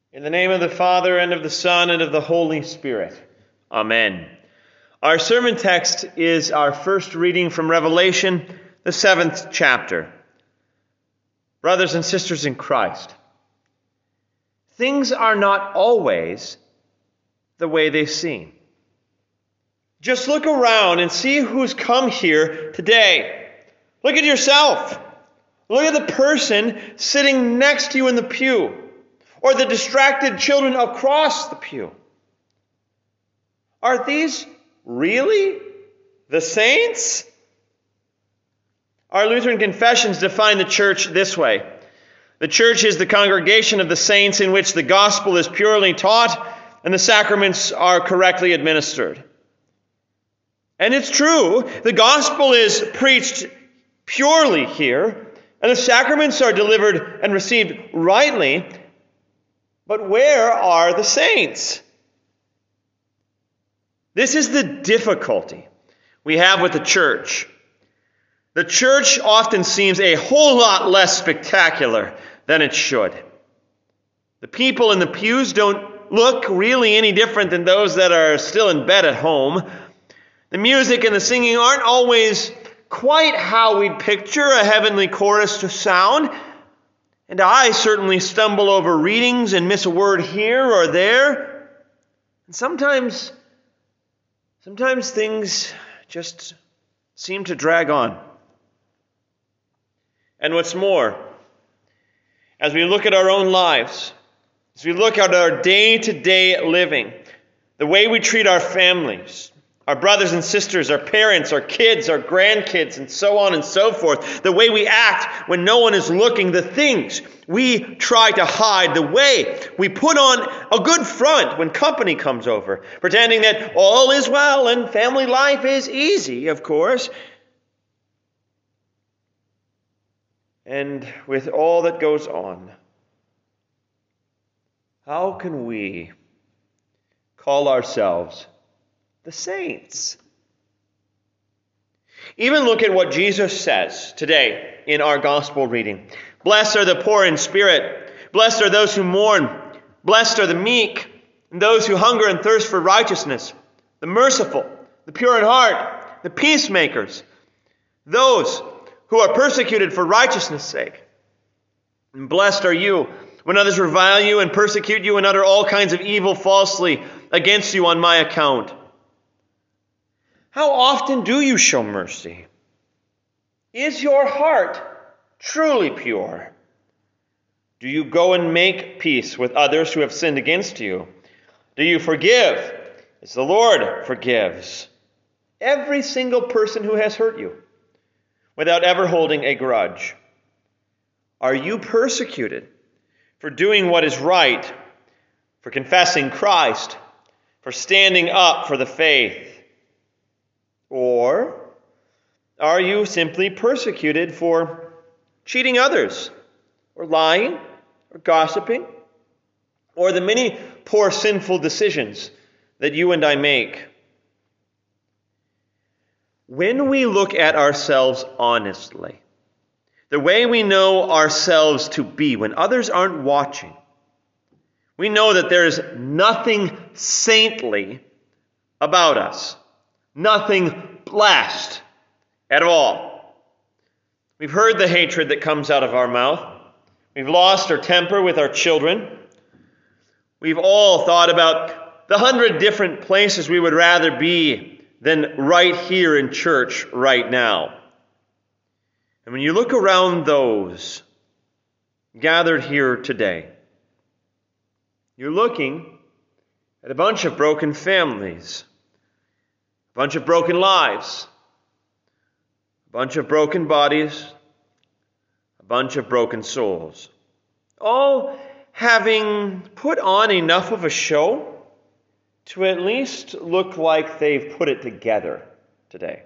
In the name of the Father, and of the Son, and of the Holy Spirit. Amen. Our sermon text is our first reading from Revelation, the 7th chapter. Brothers and sisters in Christ, things are not always the way they seem. Just look around and see who's come here today. Look at yourself. Look at the person sitting next to you in the pew, or the distracted children across the pew. Are these really the saints? Our Lutheran confessions define the church this way. The church is the congregation of the saints in which the gospel is purely taught and the sacraments are correctly administered. And it's true, the gospel is preached purely here, and the sacraments are delivered and received rightly. But where are the saints? This is the difficulty we have with the church. The church often seems a whole lot less spectacular than it should. The people in the pews don't look really any different than those that are still in bed at home. The music and the singing aren't always quite how we'd picture a heavenly chorus to sound. And I certainly stumble over readings and miss a word here or there. And sometimes things just seem to drag on. And what's more, as we look at our own lives, as we look at our day-to-day living, the way we treat our families, our brothers and sisters, our parents, our kids, our grandkids, and so on and so forth, the way we act when no one is looking, the things we try to hide, the way we put on a good front when company comes over, pretending that all is well and family life is easy, of course. And with all that goes on, how can we call ourselves the saints? Even look at what Jesus says today in our gospel reading. Blessed are the poor in spirit. Blessed are those who mourn. Blessed are the meek, and those who hunger and thirst for righteousness, the merciful, the pure in heart, the peacemakers, those who are persecuted for righteousness' sake. And blessed are you when others revile you and persecute you and utter all kinds of evil falsely against you on my account. How often do you show mercy? Is your heart truly pure? Do you go and make peace with others who have sinned against you? Do you forgive as the Lord forgives every single person who has hurt you without ever holding a grudge? Are you persecuted for doing what is right, for confessing Christ, for standing up for the faith? Or are you simply persecuted for cheating others, or lying, or gossiping, or the many poor sinful decisions that you and I make? When we look at ourselves honestly, the way we know ourselves to be when others aren't watching, we know that there is nothing saintly about us. Nothing blessed at all. We've heard the hatred that comes out of our mouth. We've lost our temper with our children. We've all thought about the 100 different places we would rather be than right here in church right now. And when you look around those gathered here today, you're looking at a bunch of broken families, a bunch of broken lives, a bunch of broken bodies, a bunch of broken souls, all having put on enough of a show to at least look like they've put it together today.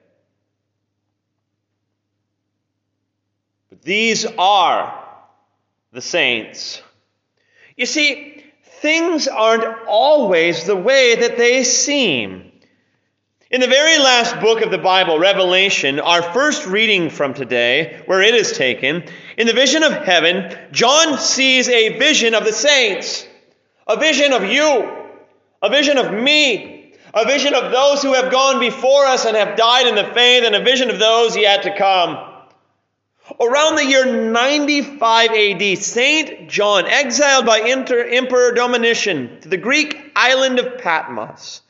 But these are the saints. You see, things aren't always the way that they seem. In the very last book of the Bible, Revelation, our first reading from today, where it is taken, in the vision of heaven, John sees a vision of the saints, A vision of you, a vision of me, a vision of those who have gone before us and have died in the faith, and a vision of those yet to come. Around the year 95 AD, St. John, exiled by Emperor Domitian to the Greek island of Patmos,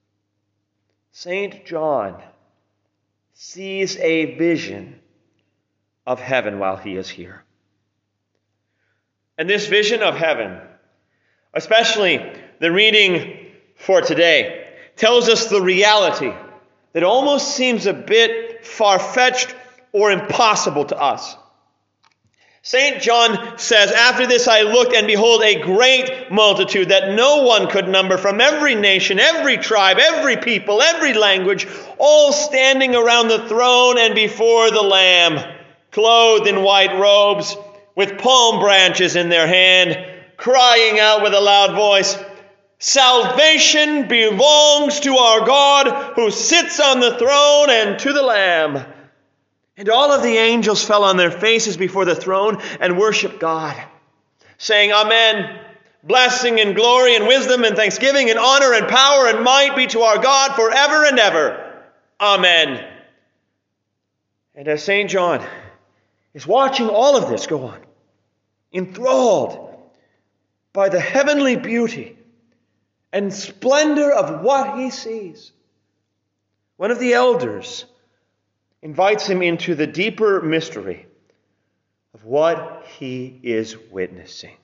St. John sees a vision of heaven while he is here. And this vision of heaven, especially the reading for today, tells us the reality that almost seems a bit far-fetched or impossible to us. St. John says, "After this I looked, and behold, a great multitude that no one could number, from every nation, every tribe, every people, every language, all standing around the throne and before the Lamb, clothed in white robes, with palm branches in their hand, crying out with a loud voice, 'Salvation belongs to our God who sits on the throne and to the Lamb.' And all of the angels fell on their faces before the throne and worshiped God, saying, 'Amen. Blessing and glory and wisdom and thanksgiving and honor and power and might be to our God forever and ever. Amen.'" And as St. John is watching all of this go on, enthralled by the heavenly beauty and splendor of what he sees, one of the elders invites him into the deeper mystery of what he is witnessing.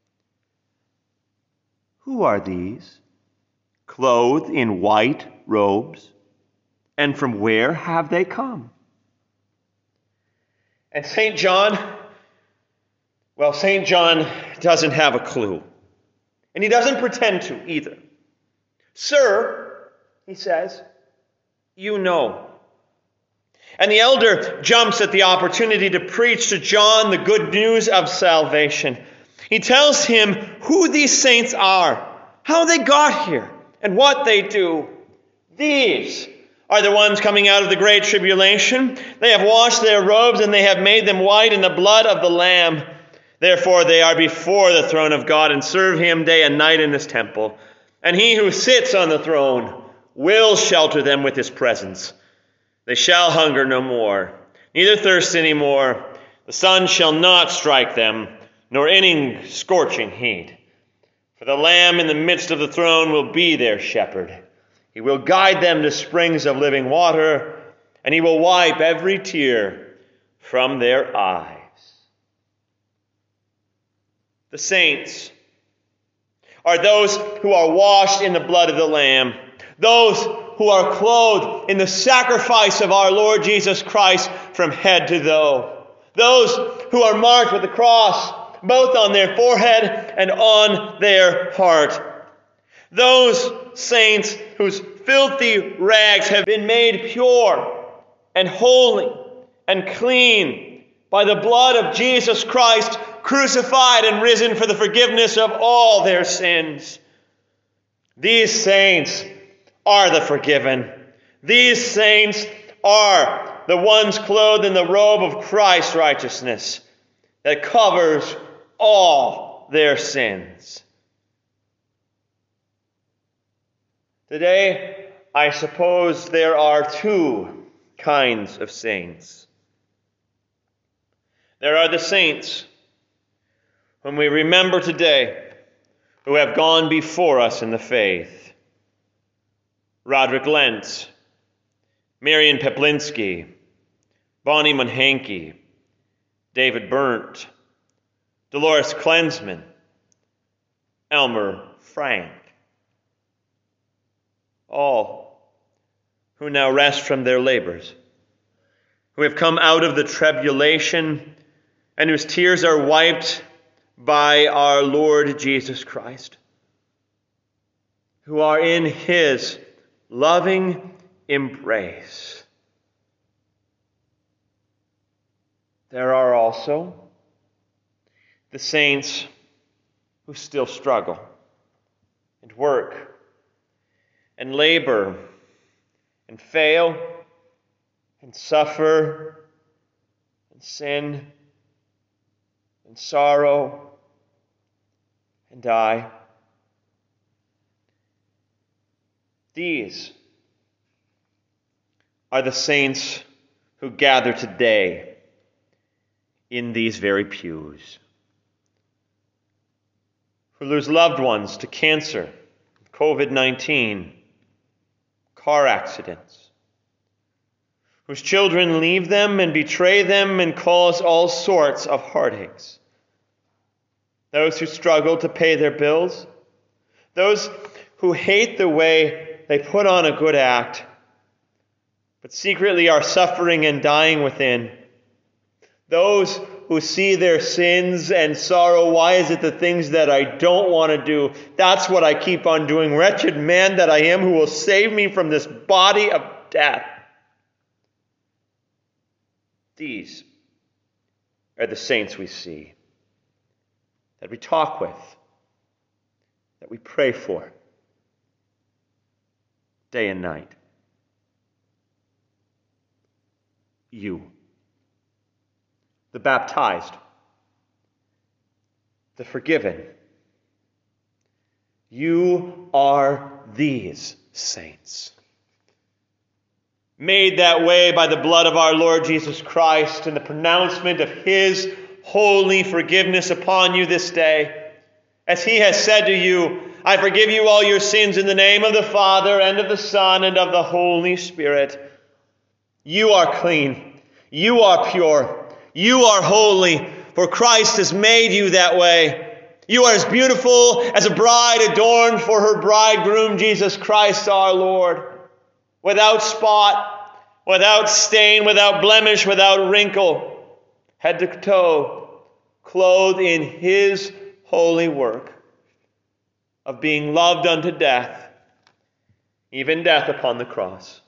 "Who are these, clothed in white robes, and from where have they come?" And St. John doesn't have a clue. And he doesn't pretend to either. "Sir," he says, "you know." And the elder jumps at the opportunity to preach to John the good news of salvation. He tells him who these saints are, how they got here, and what they do. "These are the ones coming out of the great tribulation. They have washed their robes, and they have made them white in the blood of the Lamb. Therefore they are before the throne of God and serve him day and night in his temple. And he who sits on the throne will shelter them with his presence. They shall hunger no more, neither thirst any more. The sun shall not strike them, nor any scorching heat. For the Lamb in the midst of the throne will be their shepherd. He will guide them to springs of living water, and he will wipe every tear from their eyes." The saints are those who are washed in the blood of the Lamb, those who are clothed in the sacrifice of our Lord Jesus Christ from head to toe, those who are marked with the cross, both on their forehead and on their heart, those saints whose filthy rags have been made pure and holy and clean by the blood of Jesus Christ, crucified and risen for the forgiveness of all their sins. These saints are the forgiven. These saints are the ones clothed in the robe of Christ's righteousness that covers all their sins. Today, I suppose there are two kinds of saints. There are the saints whom we remember today, who have gone before us in the faith. Roderick Lentz, Marian Peplinsky, Bonnie Monhanke, David Berndt, Dolores Klensman, Elmer Frank. All who now rest from their labors, who have come out of the tribulation and whose tears are wiped by our Lord Jesus Christ, who are in his loving embrace. There are also the saints who still struggle and work and labor and fail and suffer and sin and sorrow and die. These are the saints who gather today in these very pews, who lose loved ones to cancer, COVID-19, car accidents, whose children leave them and betray them and cause all sorts of heartaches, those who struggle to pay their bills, those who hate the way they put on a good act, but secretly are suffering and dying within, those who see their sins and sorrow. Why is it the things that I don't want to do? That's what I keep on doing. Wretched man that I am, who will save me from this body of death? These are the saints we see, that we talk with, that we pray for, day and night. You, the baptized, the forgiven, you are these saints, made that way by the blood of our Lord Jesus Christ and the pronouncement of His holy forgiveness upon you this day. As He has said to you, I forgive you all your sins in the name of the Father and of the Son and of the Holy Spirit. You are clean. You are pure. You are holy, for Christ has made you that way. You are as beautiful as a bride adorned for her bridegroom, Jesus Christ our Lord, without spot, without stain, without blemish, without wrinkle, head to toe, clothed in His holy work of being loved unto death, even death upon the cross.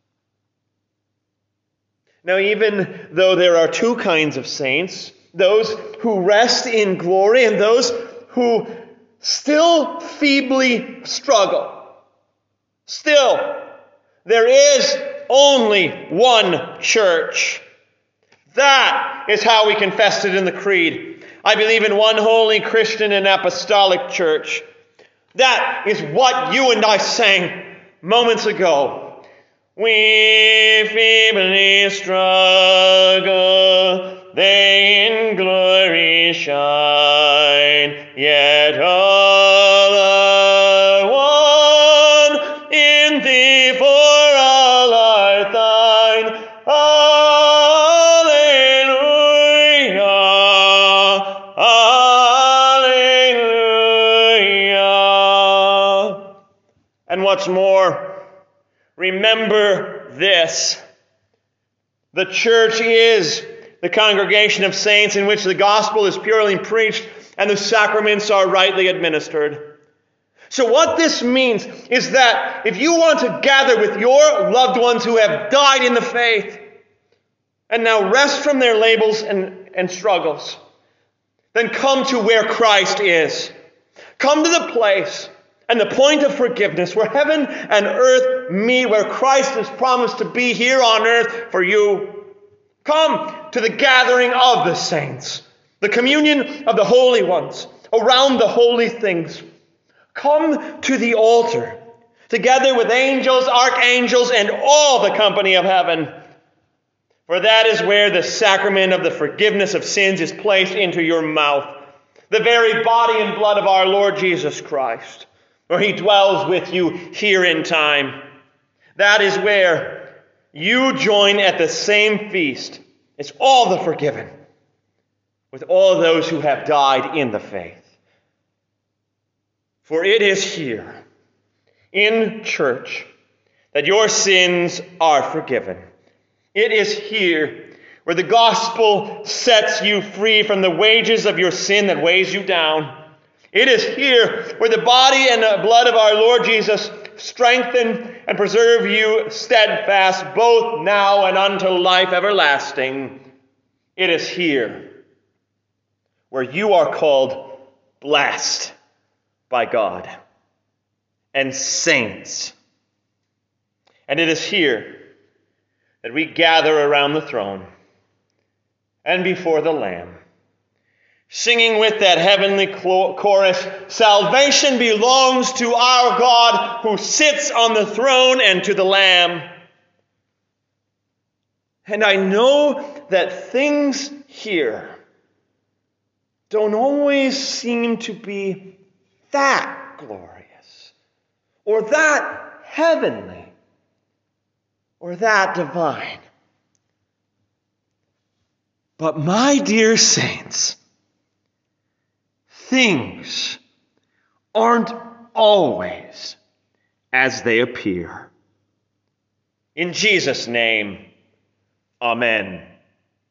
Now, even though there are two kinds of saints, those who rest in glory and those who still feebly struggle, still, there is only one church. That is how we confessed it in the Creed. I believe in one holy Christian and apostolic church. That is what you and I sang moments ago. We feebly struggle, they in glory shine, yet all are one in Thee, for all are Thine. Alleluia, alleluia. And what's more, remember this: the church is the congregation of saints in which the gospel is purely preached and the sacraments are rightly administered. So what this means is that if you want to gather with your loved ones who have died in the faith and now rest from their labels and struggles, then come to where Christ is. Come to the place and the point of forgiveness where heaven and earth meet, where Christ has promised to be here on earth for you. Come to the gathering of the saints, the communion of the holy ones, around the holy things. Come to the altar, together with angels, archangels, and all the company of heaven. For that is where the sacrament of the forgiveness of sins is placed into your mouth, the very body and blood of our Lord Jesus Christ, where He dwells with you here in time. That is where you join at the same feast as all the forgiven, with all those who have died in the faith. For it is here, in church, that your sins are forgiven. It is here where the gospel sets you free from the wages of your sin that weighs you down. It is here where the body and the blood of our Lord Jesus strengthen and preserve you steadfast, both now and unto life everlasting. It is here where you are called blessed by God and saints. And it is here that we gather around the throne and before the Lamb singing with that heavenly chorus, "Salvation belongs to our God who sits on the throne and to the Lamb." And I know that things here don't always seem to be that glorious, or that heavenly, or that divine. But my dear saints, things aren't always as they appear. In Jesus' name, amen.